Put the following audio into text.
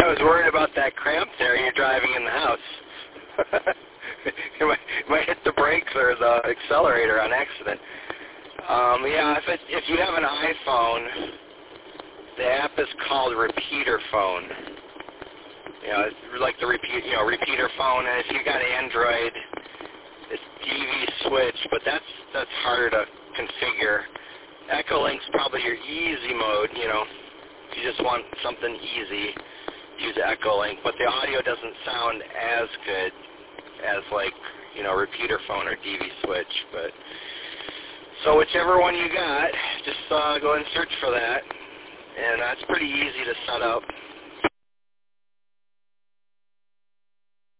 I was worried about that cramp there. You're driving in the house. You might hit the brakes or the accelerator on accident. Yeah, if you have an iPhone, the app is called Repeater Phone. You know, it's like the repeater phone. And if you got Android, it's DV Switch, but that's harder to configure. Echolink's probably your easy mode. You know, if you just want something easy, use Echolink. But the audio doesn't sound as good as like, you know, Repeater Phone or DV Switch. But so whichever one you got, just go and search for that, and that's pretty easy to set up.